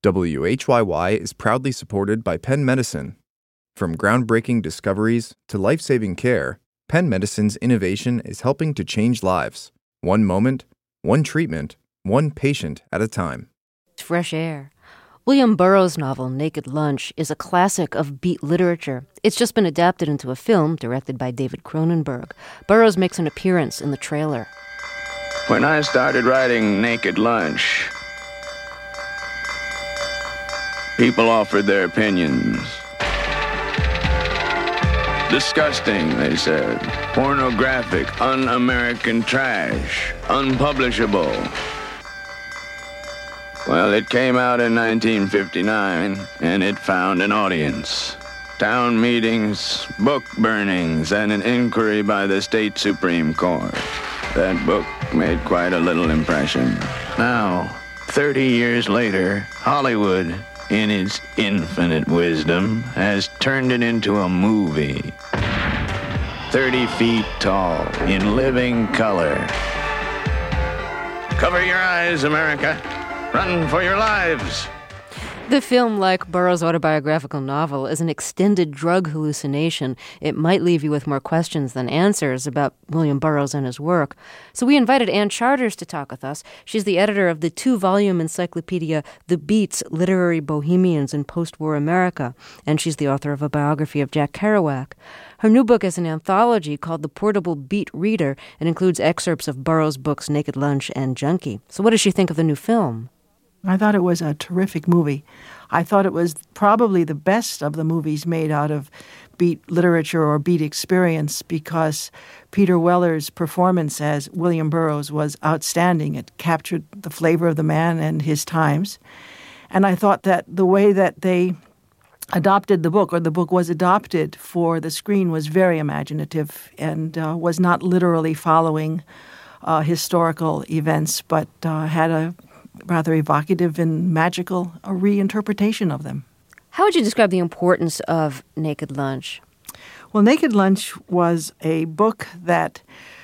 WHYY is proudly supported by Penn Medicine. From groundbreaking discoveries to life-saving care, Penn Medicine's innovation is helping to change lives. One moment, one treatment, one patient at a time. Fresh air. William Burroughs' novel Naked Lunch is a classic of beat literature. It's just been adapted into a film directed by David Cronenberg. Burroughs makes an appearance in the trailer. When I started writing Naked Lunch, people offered their opinions. Disgusting, they said. Pornographic, un-American trash, unpublishable. Well, it came out in 1959, and it found an audience. Town meetings, book burnings, and an inquiry by the state Supreme Court. That book made quite a little impression. Now, 30 years later, Hollywood, in its infinite wisdom, has turned it into a movie. 30 feet tall, in living color. Cover your eyes, America. Run for your lives. The film, like Burroughs' autobiographical novel, is an extended drug hallucination. It might leave you with more questions than answers about William Burroughs and his work. So we invited Ann Charters to talk with us. She's the editor of the 2-volume encyclopedia The Beats, Literary Bohemians in Post-War America, and she's the author of a biography of Jack Kerouac. Her new book is an anthology called The Portable Beat Reader and includes excerpts of Burroughs' books Naked Lunch and Junkie. So what does she think of the new film? I thought it was a terrific movie. I thought it was probably the best of the movies made out of beat literature or beat experience because Peter Weller's performance as William Burroughs was outstanding. It captured the flavor of the man and his times. And I thought that the way that they adopted the book, or the book was adopted for the screen, was very imaginative and was not literally following historical events, but had a rather evocative and magical reinterpretation of them. How would you describe the importance of Naked Lunch? Well, Naked Lunch was a book that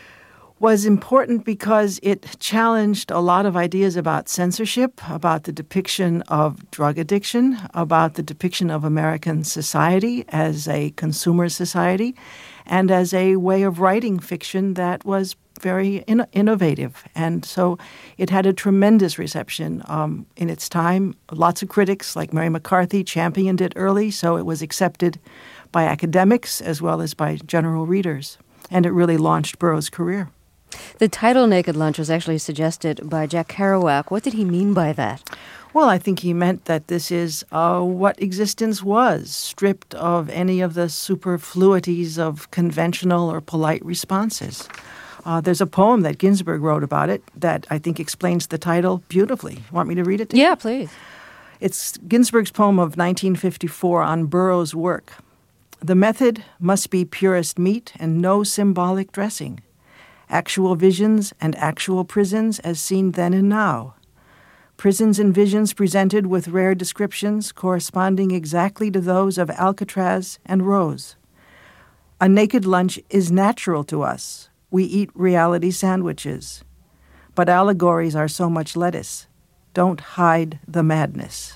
was important because it challenged a lot of ideas about censorship, about the depiction of drug addiction, about the depiction of American society as a consumer society, and as a way of writing fiction that was very innovative. And so it had a tremendous reception in its time. Lots of critics, like Mary McCarthy, championed it early, so it was accepted by academics as well as by general readers. And it really launched Burroughs' career. The title Naked Lunch was actually suggested by Jack Kerouac. What did he mean by that? Well, I think he meant that this is what existence was, stripped of any of the superfluities of conventional or polite responses. There's a poem that Ginsberg wrote about it that I think explains the title beautifully. Want me to read it to you? Yeah, please. It's Ginsberg's poem of 1954 on Burroughs' work. The method must be purest meat and no symbolic dressing. Actual visions and actual prisons as seen then and now. Prisons and visions presented with rare descriptions corresponding exactly to those of Alcatraz and Rose. A naked lunch is natural to us. We eat reality sandwiches. But allegories are so much lettuce. Don't hide the madness.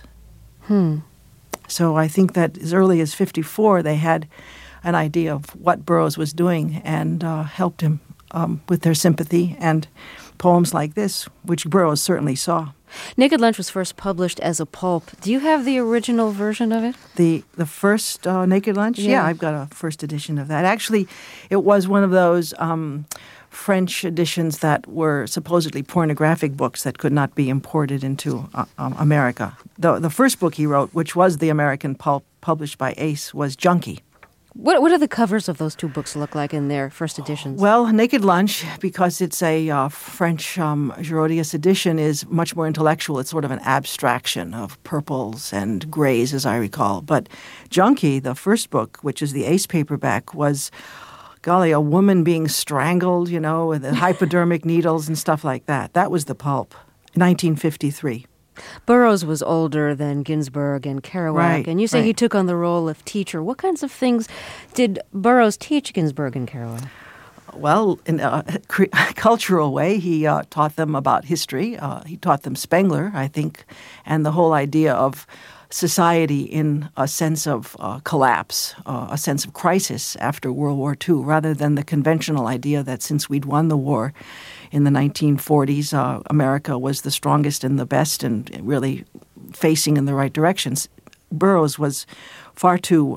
So I think that as early as 54, they had an idea of what Burroughs was doing and helped him with their sympathy and poems like this, which Burroughs certainly saw. Naked Lunch was first published as a pulp. Do you have the original version of it? The first Naked Lunch? Yeah, I've got a first edition of that. Actually, it was one of those French editions that were supposedly pornographic books that could not be imported into America. The first book he wrote, which was the American pulp published by Ace, was Junkie. What do the covers of those two books look like in their first editions? Well, Naked Lunch, because it's a French Girodias edition, is much more intellectual. It's sort of an abstraction of purples and grays, as I recall. But Junkie, the first book, which is the Ace paperback, was, golly, a woman being strangled, you know, with hypodermic needles and stuff like that. That was the pulp, 1953. Burroughs was older than Ginsberg and Kerouac, right, and you say he took on the role of teacher. What kinds of things did Burroughs teach Ginsberg and Kerouac? Well, in a cultural way, he taught them about history. He taught them Spengler, I think, and the whole idea of society in a sense of collapse, a sense of crisis after World War II, rather than the conventional idea that since we'd won the war in the 1940s, America was the strongest and the best and really facing in the right directions. Burroughs was far too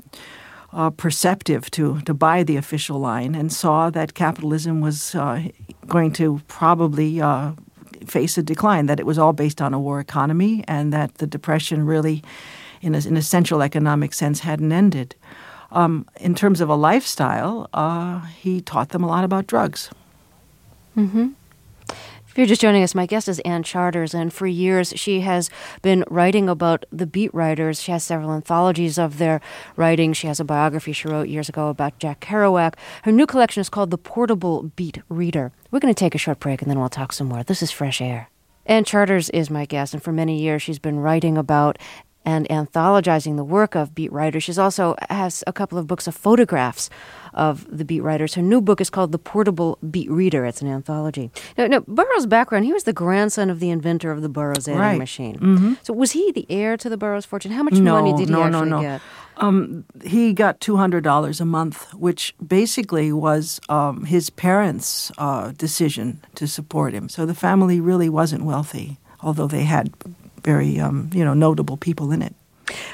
perceptive to buy the official line and saw that capitalism was going to probably face a decline, that it was all based on a war economy and that the Depression really, in an essential economic sense, hadn't ended. In terms of a lifestyle, he taught them a lot about drugs. Mm-hmm. If you're just joining us, my guest is Ann Charters, and for years she has been writing about the beat writers. She has several anthologies of their writing. She has a biography she wrote years ago about Jack Kerouac. Her new collection is called The Portable Beat Reader. We're going to take a short break, and then we'll talk some more. This is Fresh Air. Ann Charters is my guest, and for many years she's been writing about and anthologizing the work of beat writers. She also has a couple of books of photographs of the beat writers. Her new book is called The Portable Beat Reader. It's an anthology. Now, Burroughs' background, he was the grandson of the inventor of the Burroughs adding machine. Mm-hmm. So was he the heir to the Burroughs fortune? How much money did he actually get? He got $200 a month, which basically was his parents' decision to support him. So the family really wasn't wealthy, although they had very, notable people in it.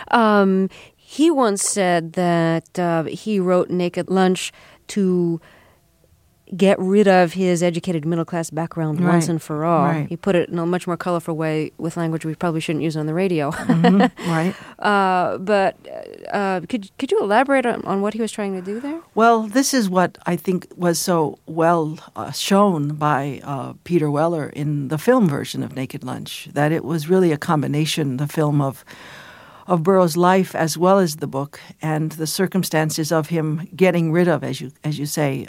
He once said that he wrote Naked Lunch to get rid of his educated middle-class background once and for all. Right. He put it in a much more colorful way with language we probably shouldn't use on the radio. Mm-hmm. Right. But could you elaborate on what he was trying to do there? Well, this is what I think was so well shown by Peter Weller in the film version of Naked Lunch, that it was really a combination, the film of Burroughs' life as well as the book and the circumstances of him getting rid of, as you say,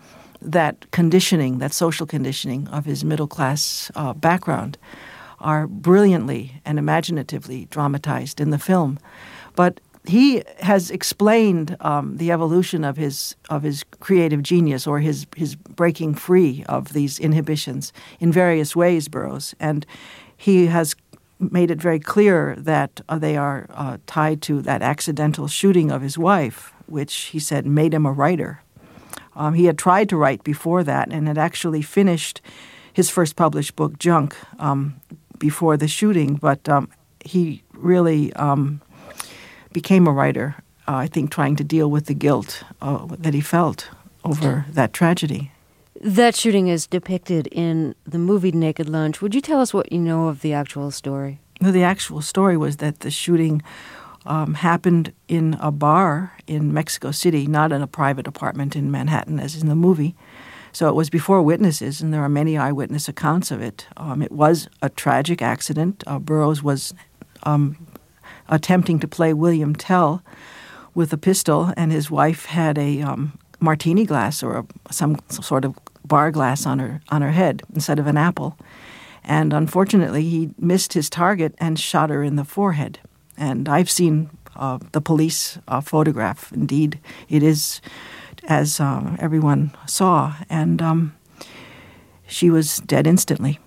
that conditioning, that social conditioning of his middle-class background are brilliantly and imaginatively dramatized in the film. But he has explained the evolution of his creative genius or his breaking free of these inhibitions in various ways, Burroughs. And he has made it very clear that they are tied to that accidental shooting of his wife, which he said made him a writer. He had tried to write before that and had actually finished his first published book, Junk, before the shooting. But he really became a writer, I think, trying to deal with the guilt that he felt over that tragedy. That shooting is depicted in the movie Naked Lunch. Would you tell us what you know of the actual story? Well, the actual story was that the shooting happened in a bar in Mexico City, not in a private apartment in Manhattan, as in the movie. So it was before witnesses, and there are many eyewitness accounts of it. It was a tragic accident. Burroughs was attempting to play William Tell with a pistol, and his wife had a martini glass or some sort of bar glass on her head instead of an apple. And unfortunately, he missed his target and shot her in the forehead. And I've seen the police photograph. Indeed, it is as everyone saw. And she was dead instantly.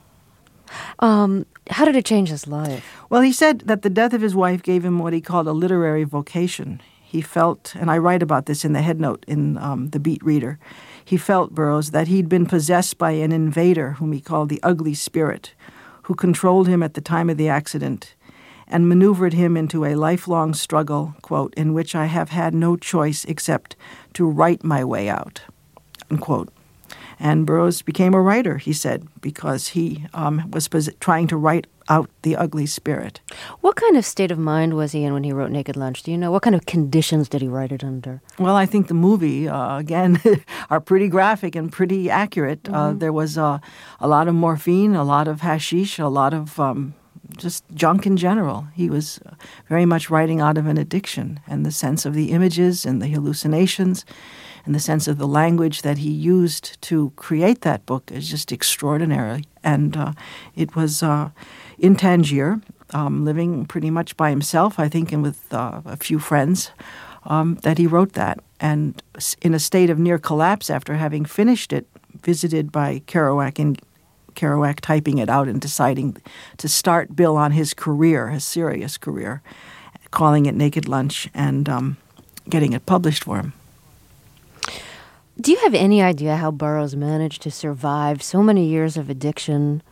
How did it change his life? Well, he said that the death of his wife gave him what he called a literary vocation. He felt, and I write about this in the headnote in The Beat Reader, he felt, Burroughs, that he'd been possessed by an invader whom he called the ugly spirit, who controlled him at the time of the accident and maneuvered him into a lifelong struggle, quote, in which I have had no choice except to write my way out, unquote. And Burroughs became a writer, he said, because he was trying to write out the ugly spirit. What kind of state of mind was he in when he wrote Naked Lunch? Do you know? What kind of conditions did he write it under? Well, I think the movie, again, are pretty graphic and pretty accurate. Mm-hmm. There was a lot of morphine, a lot of hashish, a lot of just junk in general. He was very much writing out of an addiction, and the sense of the images and the hallucinations and the sense of the language that he used to create that book is just extraordinary. And it was in Tangier, living pretty much by himself, I think, and with a few friends, that he wrote that. and in a state of near collapse after having finished it, visited by Kerouac, and Kerouac typing it out and deciding to start Bill on his career, his serious career, calling it Naked Lunch and getting it published for him. Do you have any idea how Burroughs managed to survive so many years of addiction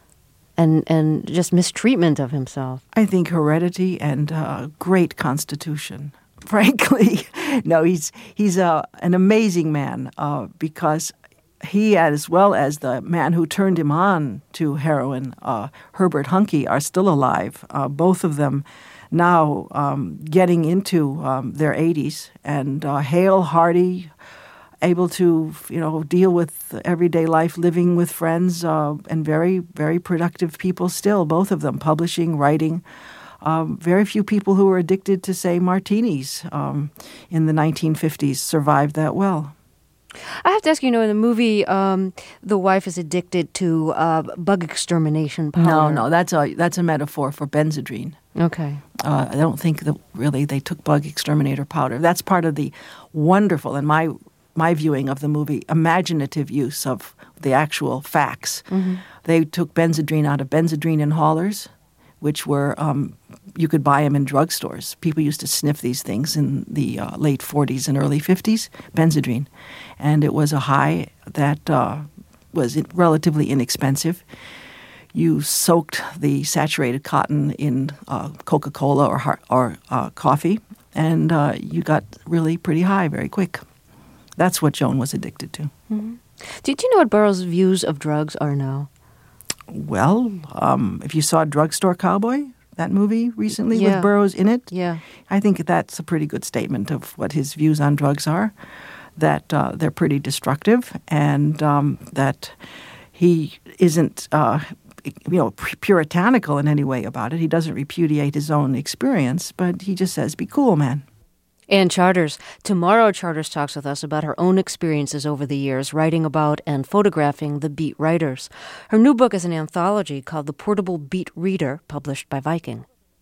and just mistreatment of himself? I think heredity and great constitution. Frankly, no, he's an amazing man because he, as well as the man who turned him on to heroin, Herbert Huncke, are still alive. Both of them now getting into their 80s and hale, hearty, able to, deal with everyday life, living with friends, and very, very productive people still, both of them, publishing, writing. Very few people who were addicted to, say, martinis in the 1950s survived that well. I have to ask you, in the movie, the wife is addicted to bug extermination powder. No, that's a metaphor for Benzedrine. Okay. I don't think that really they took bug exterminator powder. That's part of the wonderful, in my viewing of the movie, imaginative use of the actual facts. Mm-hmm. They took Benzedrine out of Benzedrine inhalers, which were, you could buy them in drugstores. People used to sniff these things in the late 40s and early 50s, Benzedrine. And it was a high that was relatively inexpensive. You soaked the saturated cotton in Coca-Cola or coffee, and you got really pretty high very quick. That's what Joan was addicted to. Mm-hmm. Did you know what Burroughs' views of drugs are now? Well, if you saw Drugstore Cowboy, that movie recently with Burroughs in it, I think that's a pretty good statement of what his views on drugs are, that they're pretty destructive and that he isn't puritanical in any way about it. He doesn't repudiate his own experience, but he just says, be cool, man. Ann Charters. Tomorrow, Charters talks with us about her own experiences over the years, writing about and photographing the beat writers. Her new book is an anthology called The Portable Beat Reader, published by Viking.